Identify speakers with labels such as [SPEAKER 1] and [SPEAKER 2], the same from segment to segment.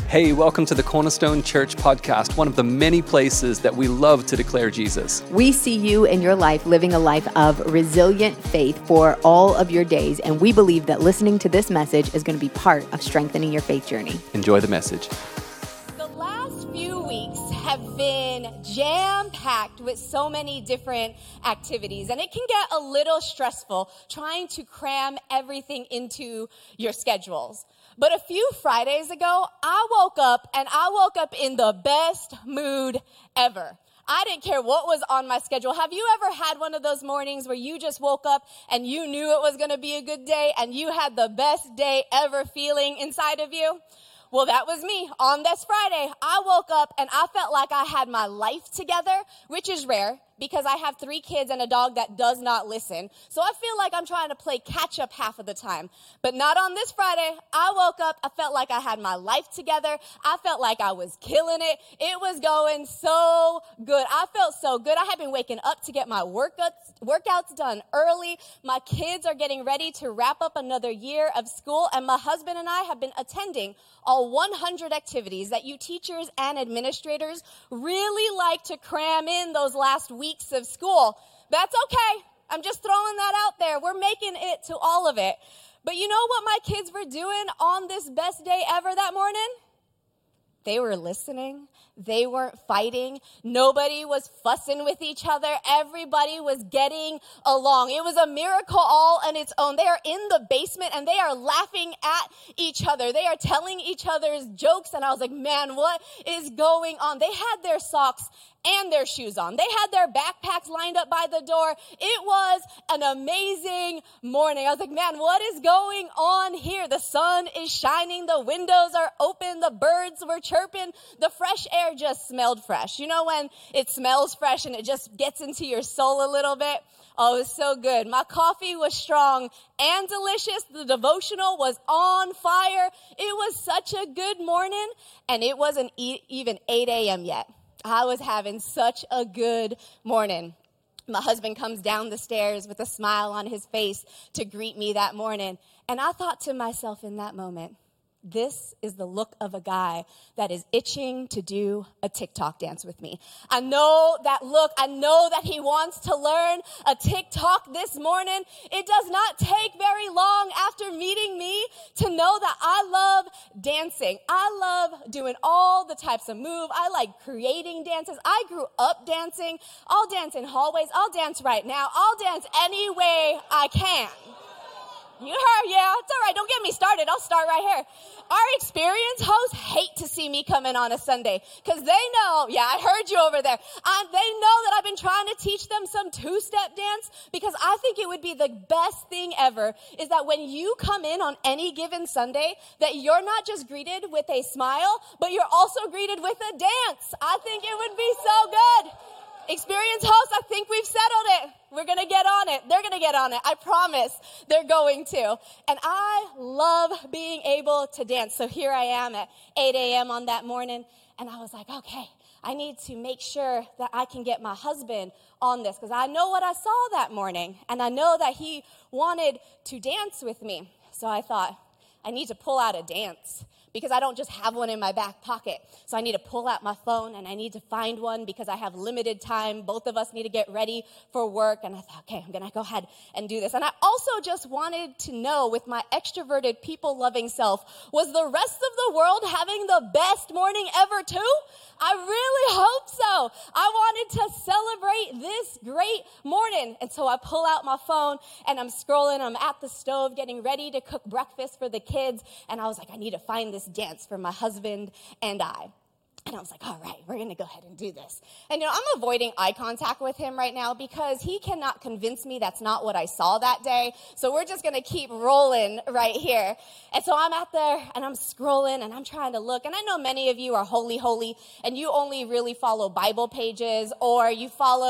[SPEAKER 1] Hey, welcome to the Cornerstone Church podcast, one of the many places that we love to declare Jesus.
[SPEAKER 2] We see you in your life living a life of resilient faith for all of your days, and we believe that listening to this message is going to be part of strengthening your faith journey.
[SPEAKER 1] Enjoy the message.
[SPEAKER 3] The last few weeks have been jam-packed with so many different activities, and it can get a little stressful trying to cram everything into your schedules. But a few Fridays ago, I woke up in the best mood ever. I didn't care what was on my schedule. Have you ever had one of those mornings where you just woke up and you knew it was going to be a good day and you had the best day ever feeling inside of you? Well, that was me. On this Friday, I woke up and I felt like I had my life together, which is rare because I have 3 kids and a dog that does not listen. So I feel like I'm trying to play catch up half of the time. But not on this Friday. I woke up, I felt like I had my life together. I felt like I was killing it. It was going so good. I felt so good. I had been waking up to get my workouts done early. My kids are getting ready to wrap up another year of school, and my husband and I have been attending all 100 activities that you teachers and administrators really like to cram in those last weeks of school. That's okay. I'm just throwing that out there. We're making it to all of it. But you know what my kids were doing on this best day ever that morning? They were listening. They weren't fighting. Nobody was fussing with each other. Everybody was getting along. It was a miracle all on its own. They are in the basement and they are laughing at each other. They are telling each other's jokes. And I was like, man, what is going on? They had their socks and their shoes on. They had their backpacks lined up by the door. It was an amazing morning. I was like, man, what is going on here? The sun is shining. The windows are open. The birds were chirping. The fresh air just smelled fresh. You know when it smells fresh and it just gets into your soul a little bit? Oh, it was so good. My coffee was strong and delicious. The devotional was on fire. It was such a good morning, and it wasn't even 8 a.m. yet. I was having such a good morning. My husband comes down the stairs with a smile on his face to greet me that morning. And I thought to myself in that moment, this is the look of a guy that is itching to do a TikTok dance with me. I know that look. I know that he wants to learn a TikTok this morning. It does not take very long after meeting me to know that I love dancing. I love doing all the types of moves. I like creating dances. I grew up dancing. I'll dance in hallways. I'll dance right now. I'll dance any way I can. You heard, yeah, it's all right. Don't get me started. I'll start right here. Our experience hosts hate to see me come in on a Sunday because they know, yeah, I heard you over there. They know that I've been trying to teach them some 2-step dance because I think it would be the best thing ever is that when you come in on any given Sunday, that you're not just greeted with a smile, but you're also greeted with a dance. I think it would be so good. Experience hosts, I think we've settled it. We're going to get on it. They're going to get on it. I promise they're going to. And I love being able to dance. So here I am at 8 a.m. on that morning. And I was like, okay, I need to make sure that I can get my husband on this because I know what I saw that morning. And I know that he wanted to dance with me. So I thought, I need to pull out a dance because I don't just have one in my back pocket. So I need to pull out my phone and I need to find one because I have limited time. Both of us need to get ready for work. And I thought, okay, I'm going to go ahead and do this. And I also just wanted to know with my extroverted, people-loving self, was the rest of the world having the best morning ever too? I really hope so. I wanted to celebrate this great morning. And so I pull out my phone and I'm scrolling. I'm at the stove getting ready to cook breakfast for the kids. And I was like, I need to find this dance for my husband and I. And I was like, all right, we're going to go ahead and do this. And, I'm avoiding eye contact with him right now because he cannot convince me that's not what I saw that day. So we're just going to keep rolling right here. And so I'm out there and I'm scrolling and I'm trying to look. And I know many of you are holy, and you only really follow Bible pages or you follow a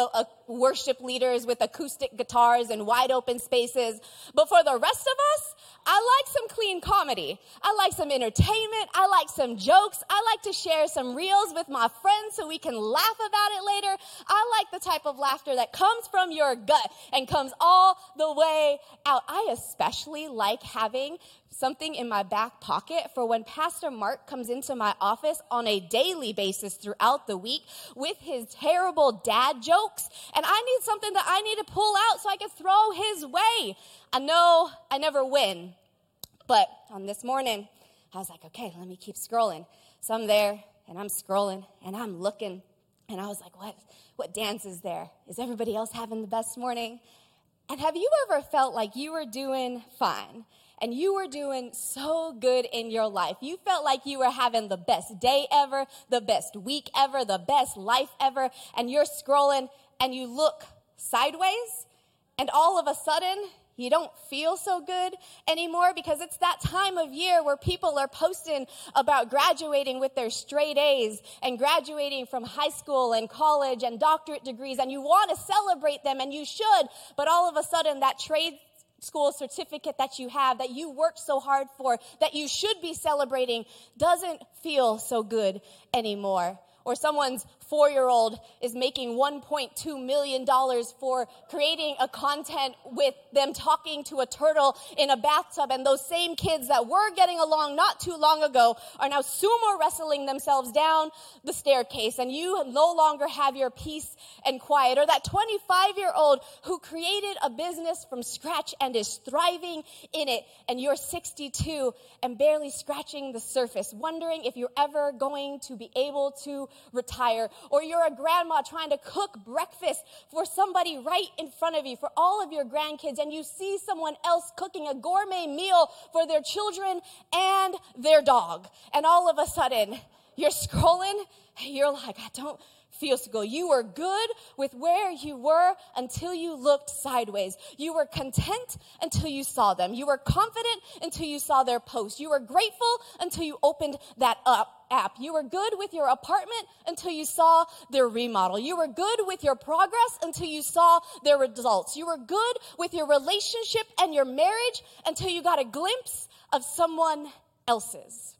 [SPEAKER 3] worship leaders with acoustic guitars and wide open spaces. But for the rest of us, I like some clean comedy. I like some entertainment. I like some jokes. I like to share some reels with my friends so we can laugh about it later. I like the type of laughter that comes from your gut and comes all the way out. I especially like having something in my back pocket for when Pastor Mark comes into my office on a daily basis throughout the week with his terrible dad jokes. And I need something that I need to pull out so I can throw his way. I know I never win, but on this morning, I was like, okay, let me keep scrolling. So I'm there, and I'm scrolling, and I'm looking, and I was like, what dance is there? Is everybody else having the best morning? And have you ever felt like you were doing fine, and you were doing so good in your life? You felt like you were having the best day ever, the best week ever, the best life ever, and you're scrolling, and you look sideways, and all of a sudden, you don't feel so good anymore because it's that time of year where people are posting about graduating with their straight A's and graduating from high school and college and doctorate degrees, and you want to celebrate them, and you should, but all of a sudden that trade school certificate that you have, that you worked so hard for, that you should be celebrating, doesn't feel so good anymore. Or someone's 4-year-old is making $1.2 million for creating a content with them talking to a turtle in a bathtub. And those same kids that were getting along not too long ago are now sumo wrestling themselves down the staircase. And you no longer have your peace and quiet. Or that 25-year-old who created a business from scratch and is thriving in it. And you're 62 and barely scratching the surface, wondering if you're ever going to be able to retire. Or you're a grandma trying to cook breakfast for somebody right in front of you, for all of your grandkids, and you see someone else cooking a gourmet meal for their children and their dog. And all of a sudden, you're scrolling, and you're like, I don't feel so good. You were good with where you were until you looked sideways. You were content until you saw them. You were confident until you saw their post. You were grateful until you opened that app. You were good with your apartment until you saw their remodel. You were good with your progress until you saw their results. You were good with your relationship and your marriage until you got a glimpse of someone else's.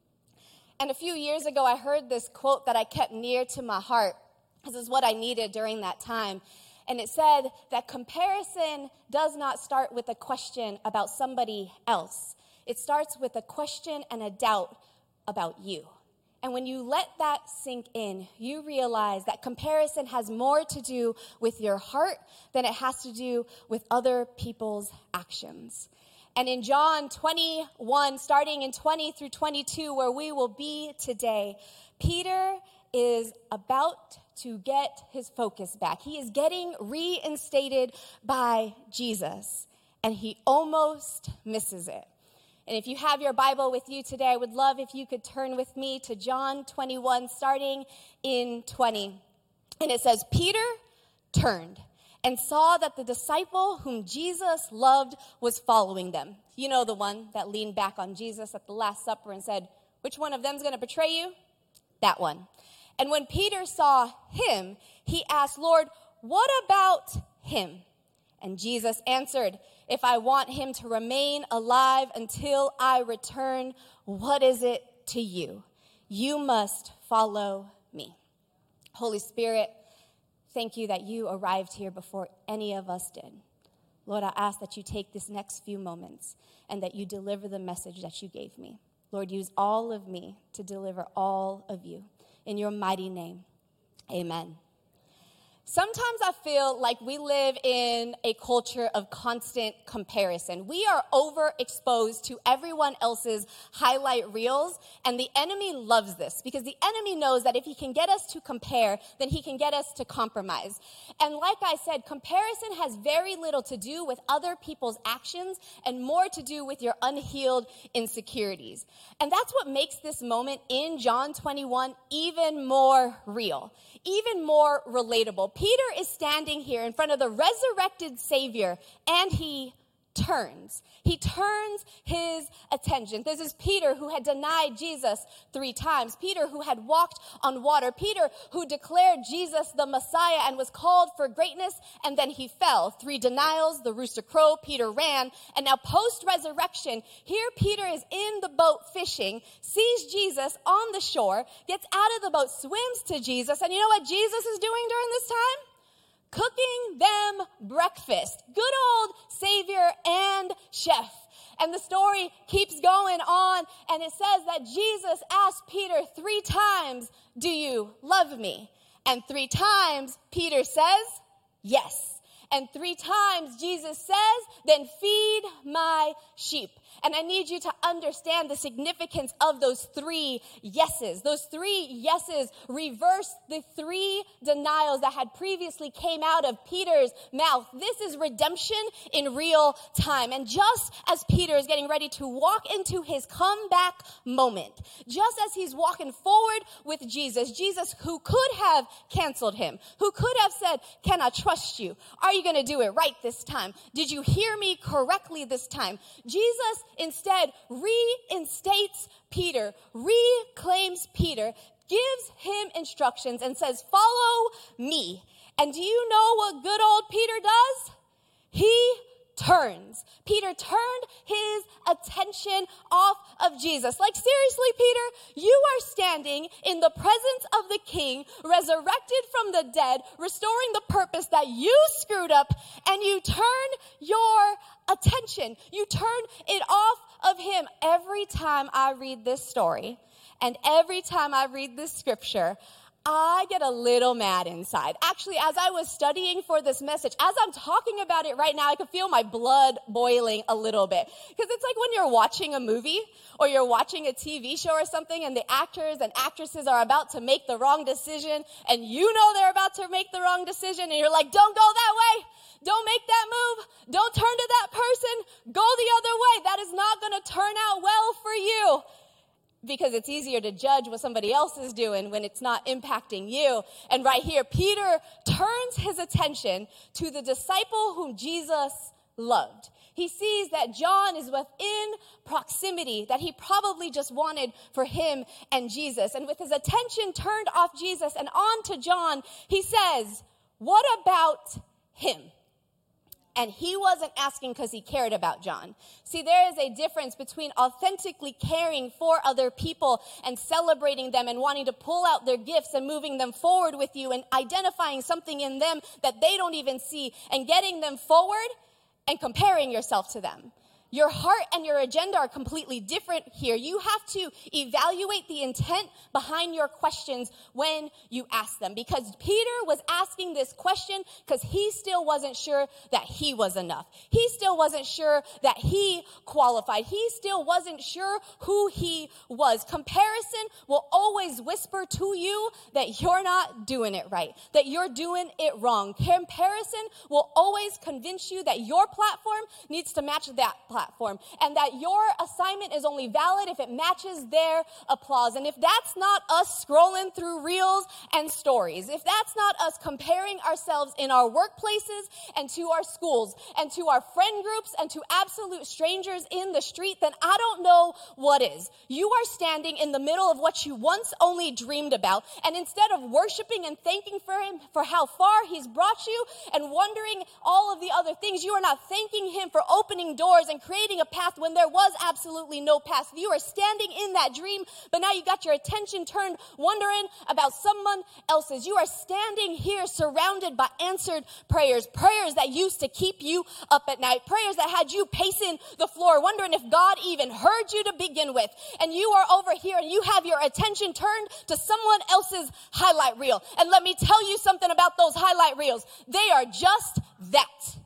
[SPEAKER 3] And a few years ago, I heard this quote that I kept near to my heart. This is what I needed during that time. And it said that comparison does not start with a question about somebody else. It starts with a question and a doubt about you. And when you let that sink in, you realize that comparison has more to do with your heart than it has to do with other people's actions. And in John 21, starting in 20 through 22, where we will be today, Peter is about to get his focus back. He is getting reinstated by Jesus, and he almost misses it. And if you have your Bible with you today, I would love if you could turn with me to John 21, starting in 20. And it says, Peter turned and saw that the disciple whom Jesus loved was following them. You know, the one that leaned back on Jesus at the Last Supper and said, which one of them is going to betray you? That one. And when Peter saw him, he asked, Lord, what about him? And Jesus answered, if I want him to remain alive until I return, what is it to you? You must follow me. Holy Spirit, thank you that you arrived here before any of us did. Lord, I ask that you take this next few moments and that you deliver the message that you gave me. Lord, use all of me to deliver all of you. In your mighty name, amen. Sometimes I feel like we live in a culture of constant comparison. We are overexposed to everyone else's highlight reels, and the enemy loves this because the enemy knows that if he can get us to compare, then he can get us to compromise. And like I said, comparison has very little to do with other people's actions and more to do with your unhealed insecurities. And that's what makes this moment in John 21 even more real, even more relatable. Peter is standing here in front of the resurrected Savior, and he turns. He turns his attention. This is Peter, who had denied Jesus 3 times. Peter, who had walked on water. Peter, who declared Jesus the Messiah and was called for greatness, and then he fell. 3 denials, the rooster crowed, Peter ran, and now post-resurrection, here Peter is in the boat fishing, sees Jesus on the shore, gets out of the boat, swims to Jesus, and you know what Jesus is doing during this time? Cooking them breakfast. Good old Savior and chef. And the story keeps going on, and it says that Jesus asked Peter 3 times, "Do you love me?" And 3 times Peter says, "Yes." And 3 times Jesus says, "Then feed my sheep." And I need you to understand the significance of those 3 yeses. Those 3 yeses reverse the 3 denials that had previously came out of Peter's mouth. This is redemption in real time. And just as Peter is getting ready to walk into his comeback moment, just as he's walking forward with Jesus, Jesus who could have canceled him, who could have said, "Can I trust you? Are you going to do it right this time? Did you hear me correctly this time?" Jesus instead reinstates Peter, reclaims Peter, gives him instructions and says, "Follow me." And do you know what good old Peter does? He turns. Peter turned his attention off of Jesus. Like, seriously, Peter, you are standing in the presence of the King, resurrected from the dead, restoring the purpose that you screwed up, and you turn your attention. You turn it off of him. Every time I read this story, and every time I read this scripture, I get a little mad inside. Actually, as I was studying for this message, as I'm talking about it right now, I can feel my blood boiling a little bit. Because it's like when you're watching a movie or you're watching a TV show or something, and the actors and actresses are about to make the wrong decision, and you know they're about to make the wrong decision, and you're like, "Don't go that way. Don't make that move. Don't turn to that person. Go the other way. That is not going to turn out well for you." Because it's easier to judge what somebody else is doing when it's not impacting you. And right here, Peter turns his attention to the disciple whom Jesus loved. He sees that John is within proximity, that he probably just wanted for him and Jesus. And with his attention turned off Jesus and on to John, he says, "What about him?" And he wasn't asking because he cared about John. See, there is a difference between authentically caring for other people and celebrating them and wanting to pull out their gifts and moving them forward with you and identifying something in them that they don't even see and getting them forward and comparing yourself to them. Your heart and your agenda are completely different here. You have to evaluate the intent behind your questions when you ask them. Because Peter was asking this question because he still wasn't sure that he was enough. He still wasn't sure that he qualified. He still wasn't sure who he was. Comparison will always whisper to you that you're not doing it right, that you're doing it wrong. Comparison will always convince you that your platform needs to match that platform, and that your assignment is only valid if it matches their applause. And if that's not us scrolling through reels and stories, if that's not us comparing ourselves in our workplaces and to our schools and to our friend groups and to absolute strangers in the street, then I don't know what is. You are standing in the middle of what you once only dreamed about, and instead of worshiping and thanking for him for how far he's brought you and wondering all of the other things, you are not thanking him for opening doors and creating a path when there was absolutely no path. You are standing in that dream, but now you got your attention turned wondering about someone else's. You are standing here surrounded by answered prayers, prayers that used to keep you up at night, prayers that had you pacing the floor, wondering if God even heard you to begin with. And you are over here and you have your attention turned to someone else's highlight reel. And let me tell you something about those highlight reels. They are just that.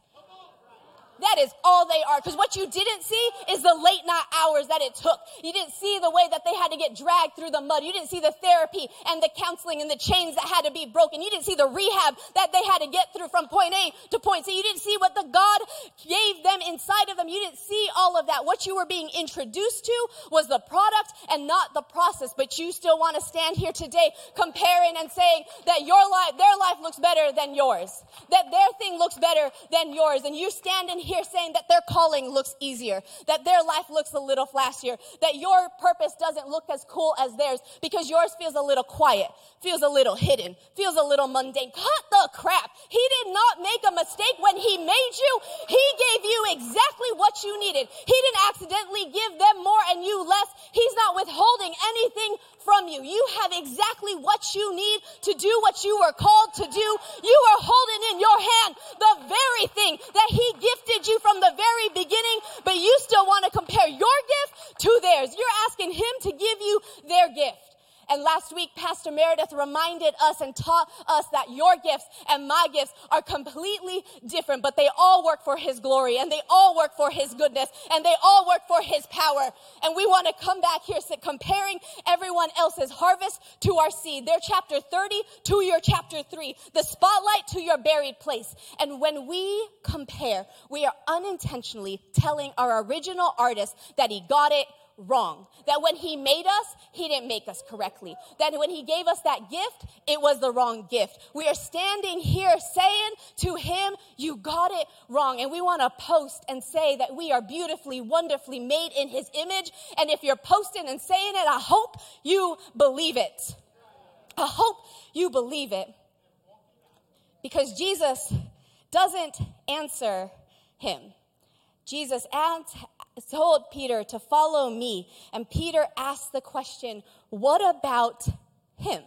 [SPEAKER 3] That is all they are. Because what you didn't see is the late night hours that it took. You didn't see the way that they had to get dragged through the mud. You didn't see the therapy and the counseling and the chains that had to be broken. You didn't see the rehab that they had to get through from point A to point C. You didn't see what the God gave them inside of them. You didn't see all of that. What you were being introduced to was the product and not the process. But you still want to stand here today comparing and saying that their life looks better than yours, that their thing looks better than yours. And you're standing here saying that their calling looks easier, that their life looks a little flashier, that your purpose doesn't look as cool as theirs because yours feels a little quiet, feels a little hidden, feels a little mundane. Cut the crap. He did not make a mistake when he made you. He gave you exactly what you needed. He didn't accidentally give them more and you less. He's not withholding anything from you. You have exactly what you need to do what you were called to do. You are holding in your hand the very thing that he gifted you from the very beginning, but you still want to compare your gift to theirs. You're asking him to give you their gift. And last week, Pastor Meredith reminded us and taught us that your gifts and my gifts are completely different, but they all work for his glory, and they all work for his goodness, and they all work for his power. And we want to come back here comparing everyone else's harvest to our seed. Their chapter 30 to your chapter 3. The spotlight to your buried place. And when we compare, we are unintentionally telling our original artist that he got it wrong. That when he made us, he didn't make us correctly. That when he gave us that gift, it was the wrong gift. We are standing here saying to him, you got it wrong. And we want to post and say that we are beautifully, wonderfully made in his image. And if you're posting and saying it, I hope you believe it. I hope you believe it. Because Jesus doesn't answer him. Jesus told Peter to follow me. And Peter asked the question, what about him?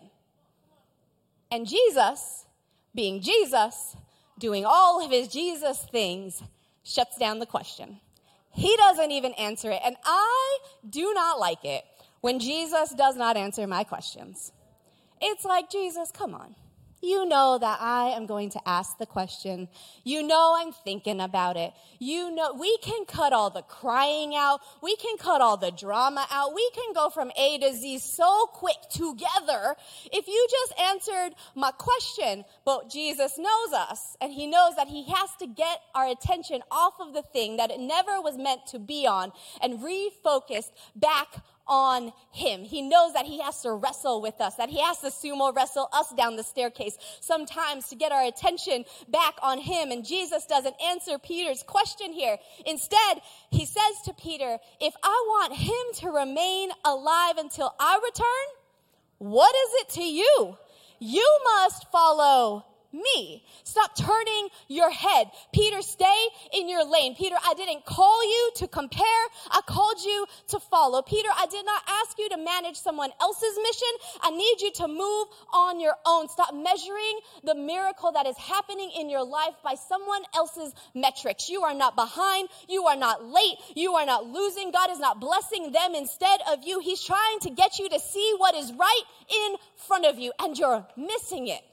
[SPEAKER 3] And Jesus, being Jesus, doing all of his Jesus things, shuts down the question. He doesn't even answer it. And I do not like it when Jesus does not answer my questions. It's like, Jesus, come on. You know that I am going to ask the question. You know I'm thinking about it. You know we can cut all the crying out. We can cut all the drama out. We can go from A to Z so quick together if you just answered my question. But Jesus knows us, and he knows that he has to get our attention off of the thing that it never was meant to be on and refocus back on him. He knows that he has to wrestle with us, that he has to sumo wrestle us down the staircase sometimes to get our attention back on him. And Jesus doesn't answer Peter's question here. Instead, he says to Peter, if I want him to remain alive until I return, what is it to you? You must follow me. Stop turning your head. Peter, stay in your lane. Peter, I didn't call you to compare. I called you to follow. Peter, I did not ask you to manage someone else's mission. I need you to move on your own. Stop measuring the miracle that is happening in your life by someone else's metrics. You are not behind. You are not late. You are not losing. God is not blessing them instead of you. He's trying to get you to see what is right in front of you, and you're missing it.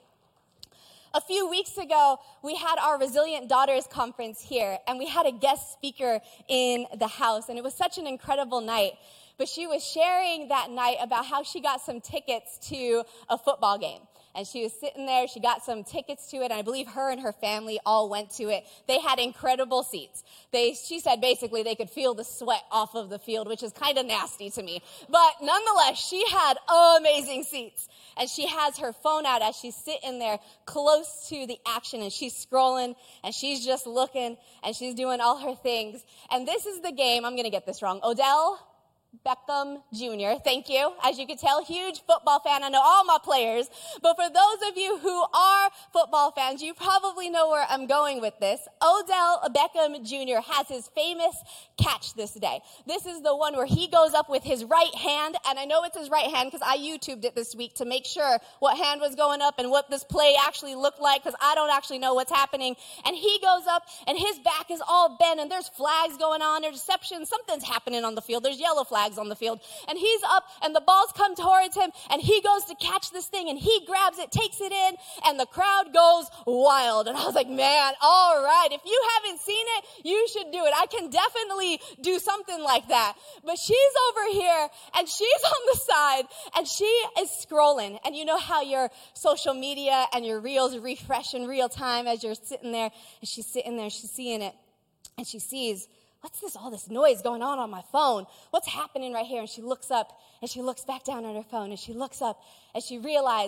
[SPEAKER 3] A few weeks ago, we had our Resilient Daughters conference here, and we had a guest speaker in the house, and it was such an incredible night. But she was sharing that night about how she got some tickets to a football game. And she was sitting there, she got some tickets to it, and I believe her and her family all went to it. They had incredible seats. She said basically they could feel the sweat off of the field, which is kind of nasty to me. But nonetheless, she had amazing seats. And she has her phone out as she's sitting there close to the action, and she's scrolling, and she's just looking, and she's doing all her things. And this is the game, I'm going to get this wrong, Odell Beckham Jr. Thank you. As you can tell, huge football fan. I know all my players. But for those of you who are football fans, you probably know where I'm going with this. Odell Beckham Jr. has his famous catch this day. This is the one where he goes up with his right hand, and I know it's his right hand because I YouTubed it this week to make sure what hand was going up and what this play actually looked like, because I don't actually know what's happening. And he goes up, and his back is all bent, and there's flags going on, there's deception, something's happening on the field, there's yellow flags on the field, and he's up, and the balls come towards him, and he goes to catch this thing, and he grabs it, takes it in, and the crowd goes wild. And I was like, man, all right, if you haven't seen it, you should do it. I can definitely do something like that. But she's over here, and she's on the side, and she is scrolling, and you know how your social media and your reels refresh in real time as you're sitting there, and she's sitting there, she's seeing it, and she sees, what's this, all this noise going on my phone? What's happening right here? And she looks up, and she looks back down on her phone, and she looks up, and she realized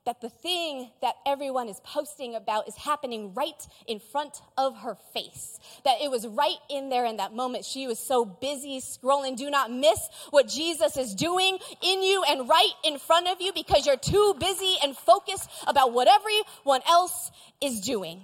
[SPEAKER 3] that the thing that everyone is posting about is happening right in front of her face. That it was right in there in that moment. She was so busy scrolling. Do not miss what Jesus is doing in you and right in front of you because you're too busy and focused about what everyone else is doing.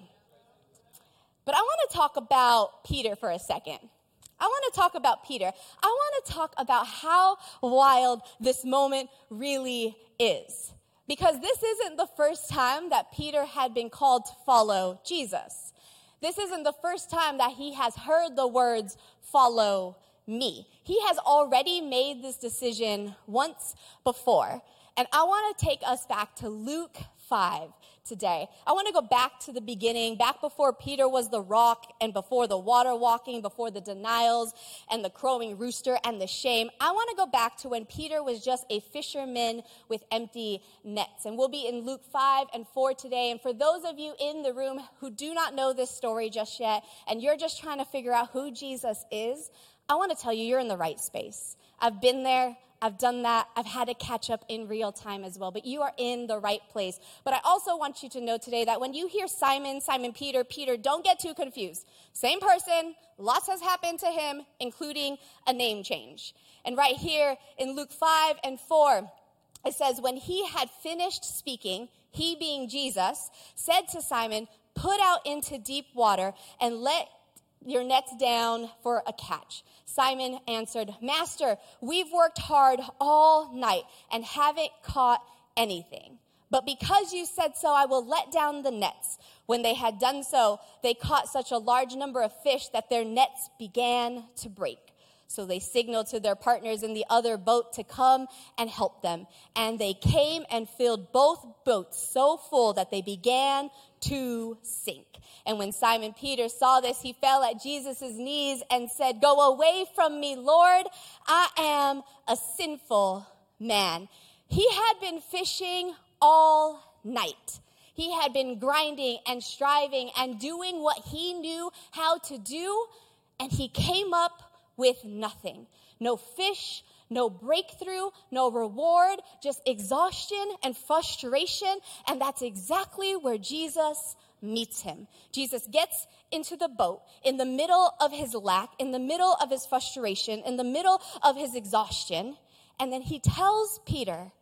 [SPEAKER 3] But I want to talk about Peter for a second. I want to talk about Peter. I want to talk about how wild this moment really is. Because this isn't the first time that Peter had been called to follow Jesus. This isn't the first time that he has heard the words, follow me. He has already made this decision once before. And I want to take us back to Luke 5 today. I want to go back to the beginning, back before Peter was the rock and before the water walking, before the denials and the crowing rooster and the shame. I want to go back to when Peter was just a fisherman with empty nets. And we'll be in Luke 5 and 4 today. And for those of you in the room who do not know this story just yet, and you're just trying to figure out who Jesus is, I want to tell you, you're in the right space. I've been there. I've done that. I've had to catch up in real time as well. But you are in the right place. But I also want you to know today that when you hear Simon, Peter, don't get too confused. Same person. Lots has happened to him, including a name change. And right here in Luke 5 and 4, it says, when he had finished speaking, he being Jesus, said to Simon, put out into deep water and let your nets down for a catch. Simon answered, Master, we've worked hard all night and haven't caught anything. But because you said so, I will let down the nets. When they had done so, they caught such a large number of fish that their nets began to break. So they signaled to their partners in the other boat to come and help them. And they came and filled both boats so full that they began to sink. And when Simon Peter saw this, he fell at Jesus' knees and said, Go away from me, Lord. I am a sinful man. He had been fishing all night. He had been grinding and striving and doing what he knew how to do. And he came up with nothing. No fish, no breakthrough, no reward, just exhaustion and frustration. And that's exactly where Jesus meets him. Jesus gets into the boat in the middle of his lack, in the middle of his frustration, in the middle of his exhaustion. And then he tells Peter,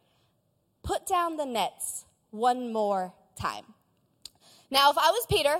[SPEAKER 3] put down the nets one more time. Now, if I was Peter,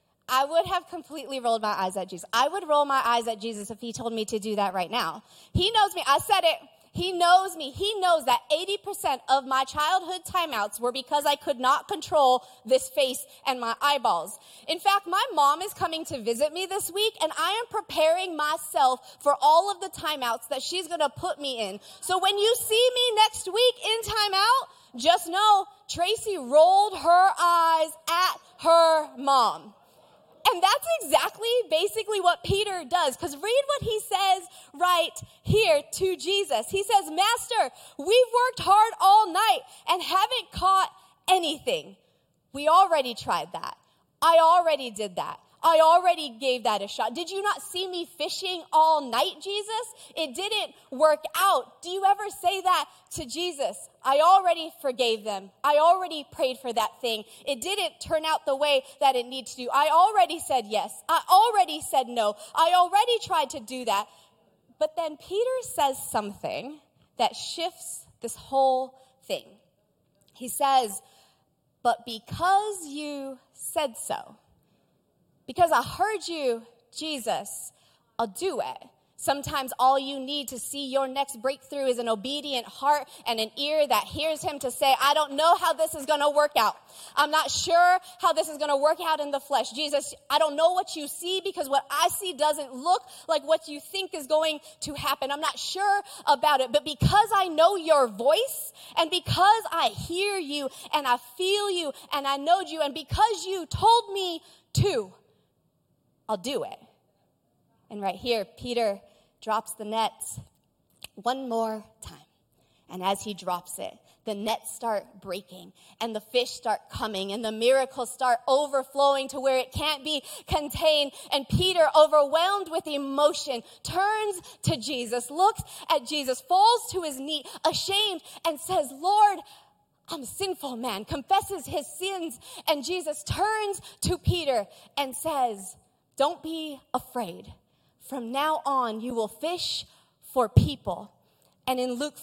[SPEAKER 3] I would have completely rolled my eyes at Jesus. I would roll my eyes at Jesus if he told me to do that right now. He knows me. I said it. He knows me. He knows that 80% of my childhood timeouts were because I could not control this face and my eyeballs. In fact, my mom is coming to visit me this week, and I am preparing myself for all of the timeouts that she's going to put me in. So when you see me next week in timeout, just know Tracy rolled her eyes at her mom. And that's exactly basically what Peter does. Because read what he says right here to Jesus. He says, Master, we've worked hard all night and haven't caught anything. We already tried that. I already did that. I already gave that a shot. Did you not see me fishing all night, Jesus? It didn't work out. Do you ever say that to Jesus? I already forgave them. I already prayed for that thing. It didn't turn out the way that it needs to. I already said yes. I already said no. I already tried to do that. But then Peter says something that shifts this whole thing. He says, but because you said so, because I heard you, Jesus, I'll do it. Sometimes all you need to see your next breakthrough is an obedient heart and an ear that hears him to say, I don't know how this is going to work out. I'm not sure how this is going to work out in the flesh. Jesus, I don't know what you see because what I see doesn't look like what you think is going to happen. I'm not sure about it. But because I know your voice and because I hear you and I feel you and I know you and because you told me to, I'll do it. And right here, Peter drops the nets one more time. And as he drops it, the nets start breaking and the fish start coming and the miracles start overflowing to where it can't be contained. And Peter, overwhelmed with emotion, turns to Jesus, looks at Jesus, falls to his knee, ashamed, and says, Lord, I'm a sinful man, confesses his sins. And Jesus turns to Peter and says, don't be afraid. From now on, you will fish for people. And in Luke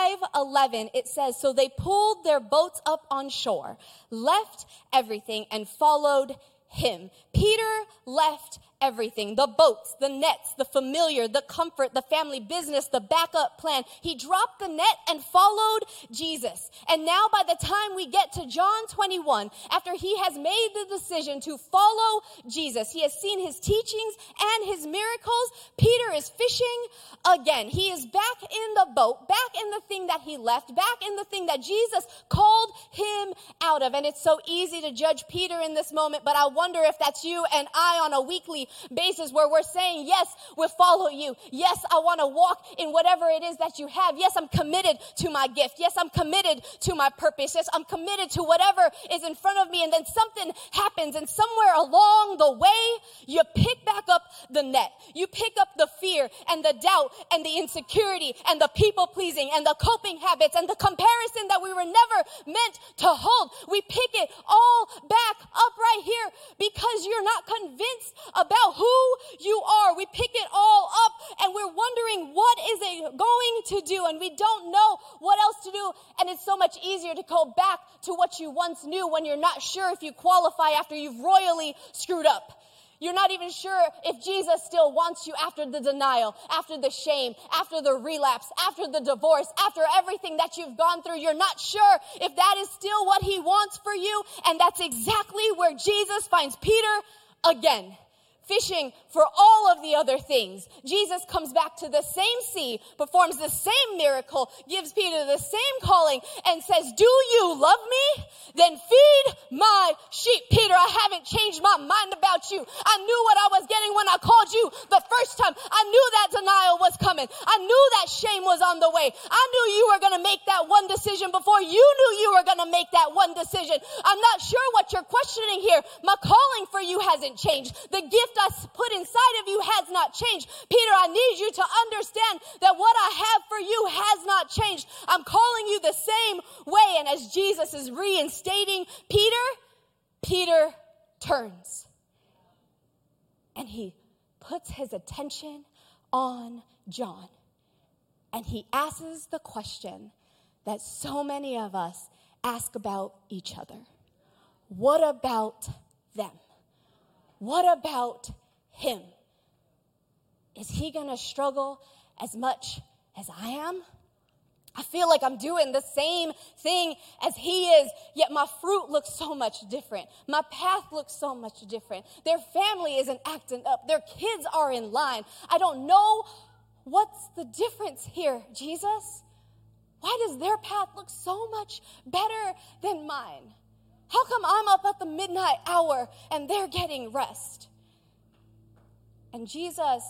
[SPEAKER 3] 5:11, it says, so they pulled their boats up on shore, left everything, and followed him. Peter left everything, the boats, the nets, the familiar, the comfort, the family business, the backup plan. He dropped the net and followed Jesus. And now by the time we get to John 21, after he has made the decision to follow Jesus, he has seen his teachings and his miracles, Peter is fishing again. He is back in the boat, back in the thing that he left, back in the thing that Jesus called him out of. And it's so easy to judge Peter in this moment, but I wonder if that's you and I on a weekly basis where we're saying, yes, we'll follow you. Yes, I want to walk in whatever it is that you have. Yes, I'm committed to my gift. Yes, I'm committed to my purpose. Yes, I'm committed to whatever is in front of me. And then something happens, and somewhere along the way, you pick back up the net. You pick up the fear and the doubt and the insecurity and the people pleasing and the coping habits and the comparison that we were never meant to hold. We pick it all back up right here because you're not convinced about who you are. We pick it all up and we're wondering, what is it going to do? And we don't know what else to do. And it's so much easier to go back to what you once knew when you're not sure if you qualify after you've royally screwed up. You're not even sure if Jesus still wants you after the denial, after the shame, after the relapse, after the divorce, after everything that you've gone through. You're not sure if that is still what he wants for you. And that's exactly where Jesus finds Peter again, fishing for all of the other things. Jesus comes back to the same sea, performs the same miracle, gives Peter the same calling, and says, do you love me? Then feed my sheep. Peter, I haven't changed my mind about you. I knew what I was getting when I called you the first time. I knew that denial was coming. I knew that shame was on the way. I knew you were going to make that one decision before you knew you were going to make that one decision. I'm not sure what you're questioning here. My calling for you hasn't changed. The gift I put inside of you has not changed. Peter, I need you to understand that what I have for you has not changed. I'm calling you the same way. And as Jesus is reinstating Peter turns and he puts his attention on John. And he asks the question that so many of us ask about each other. What about them? What about him? Is he going to struggle as much as I am? I feel like I'm doing the same thing as he is, yet my fruit looks so much different. My path looks so much different. Their family isn't acting up. Their kids are in line. I don't know what's the difference here, Jesus. Why does their path look so much better than mine? How come I'm up at the midnight hour and they're getting rest? And Jesus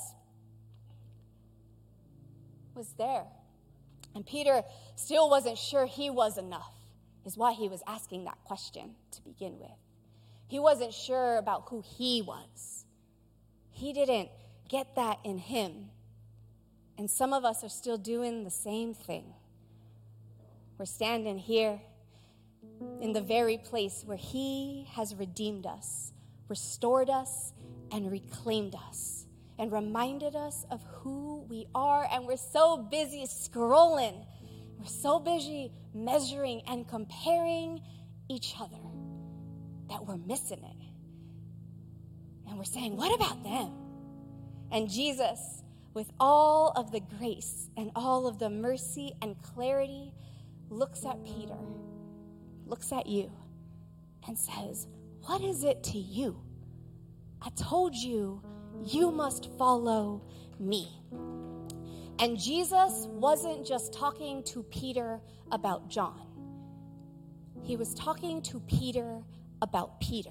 [SPEAKER 3] was there. And Peter still wasn't sure he was enough, is why he was asking that question to begin with. He wasn't sure about who he was. He didn't get that in him. And some of us are still doing the same thing. We're standing here in the very place where he has redeemed us, restored us, and reclaimed us, and reminded us of who we are. And we're so busy scrolling. We're so busy measuring and comparing each other that we're missing it. And we're saying, what about them? And Jesus, with all of the grace and all of the mercy and clarity, looks at Peter, looks at you, and says, what is it to you? I told you, you must follow me. And Jesus wasn't just talking to Peter about John. He was talking to Peter about Peter.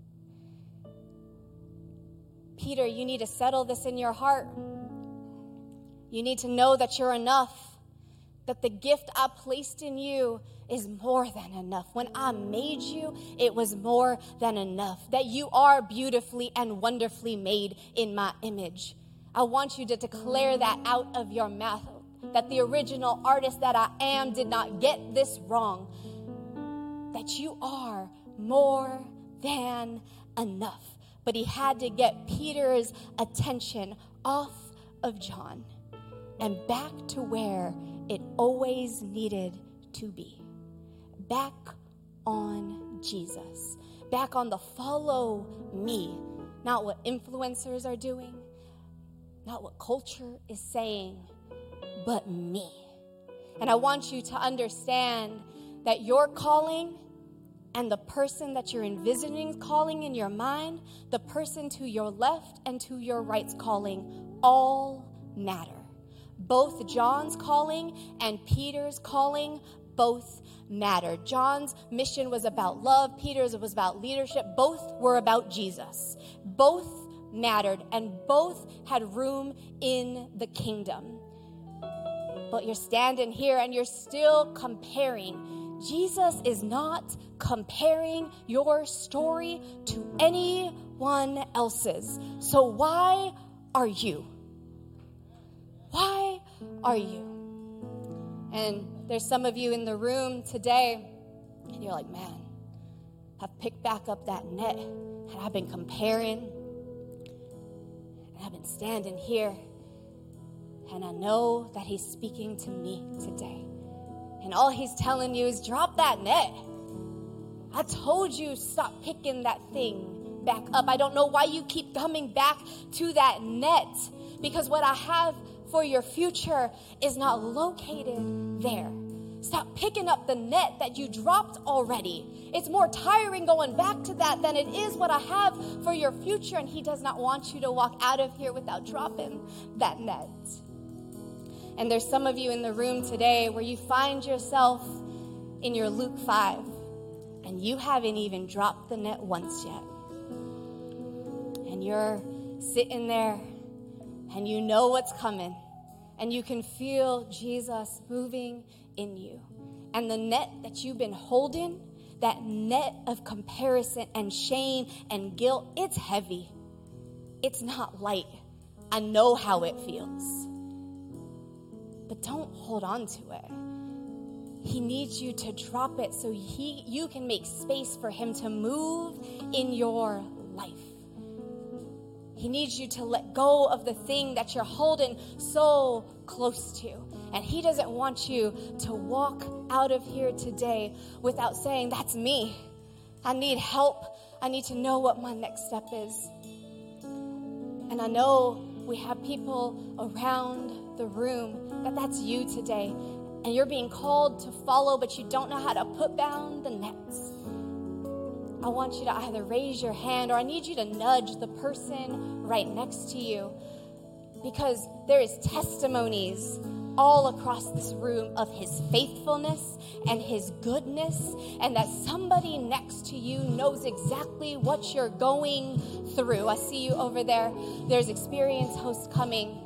[SPEAKER 3] Peter, you need to settle this in your heart. You need to know that you're enough, that the gift I placed in you is more than enough. When I made you, it was more than enough. That you are beautifully and wonderfully made in my image. I want you to declare that out of your mouth, that the original artist that I am did not get this wrong. that you are more than enough. But he had to get Peter's attention off of John and back to where it always needed to be. Back on Jesus. Back on the follow me. Not what influencers are doing. Not what culture is saying. But me. And I want you to understand that your calling and the person that you're envisioning calling in your mind, the person to your left and to your right's calling, all matter. Both John's calling and Peter's calling both matter. John's mission was about love. Peter's was about leadership. Both were about Jesus. Both mattered and both had room in the kingdom. But you're standing here and you're still comparing. Jesus is not comparing your story to anyone else's. So why are you? Why are you? And there's some of you in the room today, and you're like, man, I've picked back up that net, and I've been comparing, and I've been standing here, and I know that he's speaking to me today. And all he's telling you is drop that net. I told you stop picking that thing back up. I don't know why you keep coming back to that net, because what I have for your future is not located there. Stop picking up the net that you dropped already. It's more tiring going back to that than it is what I have for your future, and he does not want you to walk out of here without dropping that net. And there's some of you in the room today where you find yourself in your Luke 5, and you haven't even dropped the net once yet. And you're sitting there, and you know what's coming, and you can feel Jesus moving in you. And the net that you've been holding, that net of comparison and shame and guilt, it's heavy. It's not light. I know how it feels. But don't hold on to it. He needs you to drop it so you can make space for him to move in your life. He needs you to let go of the thing that you're holding so close to. And he doesn't want you to walk out of here today without saying, that's me. I need help. I need to know what my next step is. And I know we have people around the room that's you today. And you're being called to follow, but you don't know how to put down the nets. I want you to either raise your hand, or I need you to nudge the person right next to you, because there is testimonies all across this room of his faithfulness and his goodness, and that somebody next to you knows exactly what you're going through. I see you over there. There's experience hosts coming.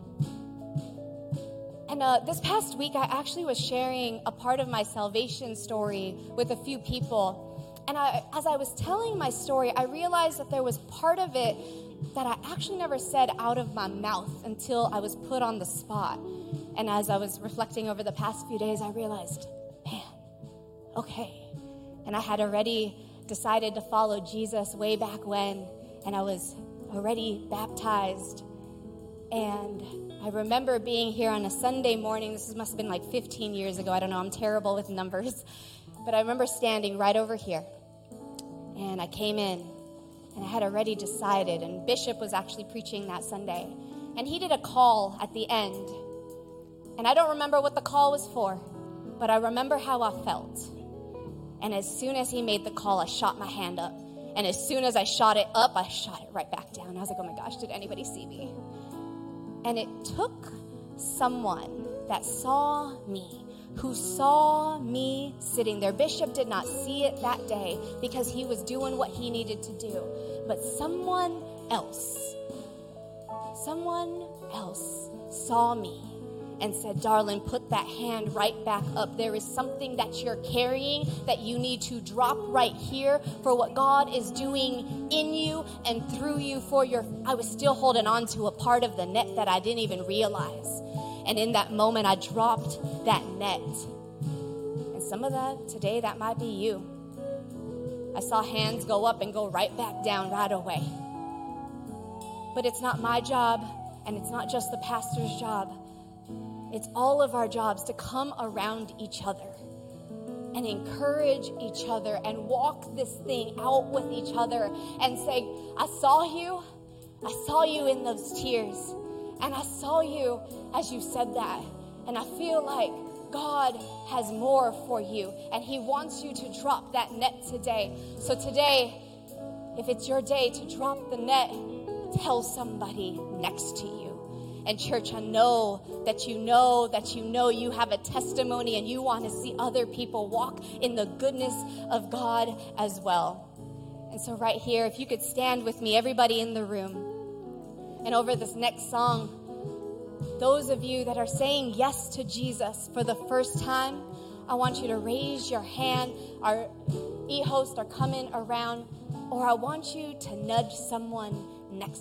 [SPEAKER 3] And this past week, I actually was sharing a part of my salvation story with a few people. And as I was telling my story, I realized that there was part of it that I actually never said out of my mouth until I was put on the spot. And as I was reflecting over the past few days, I realized, man, okay. And I had already decided to follow Jesus way back when, and I was already baptized. And I remember being here on a Sunday morning. This must have been like 15 years ago. I don't know. I'm terrible with numbers. But I remember standing right over here. And I came in, and I had already decided. And Bishop was actually preaching that Sunday. And he did a call at the end. And I don't remember what the call was for, but I remember how I felt. And as soon as he made the call, I shot my hand up. And as soon as I shot it up, I shot it right back down. I was like, oh my gosh, did anybody see me? And it took someone that saw me, who saw me sitting there. Bishop did not see it that day because he was doing what he needed to do. But someone else saw me and said, darling, put that hand right back up. There is something that you're carrying that you need to drop right here for what God is doing in you and through you for your... I was still holding on to a part of the net that I didn't even realize. And in that moment, I dropped that net. And some of that, today, that might be you. I saw hands go up and go right back down right away. But it's not my job, and it's not just the pastor's job. It's all of our jobs to come around each other and encourage each other and walk this thing out with each other and say, I saw you in those tears, and I saw you as you said that, and I feel like God has more for you, and he wants you to drop that net today. So today, if it's your day to drop the net, tell somebody next to you. And church, I know that you have a testimony and you want to see other people walk in the goodness of God as well. And so right here, if you could stand with me, everybody in the room. And over this next song, those of you that are saying yes to Jesus for the first time, I want you to raise your hand. Our e-hosts are coming around, or I want you to nudge someone next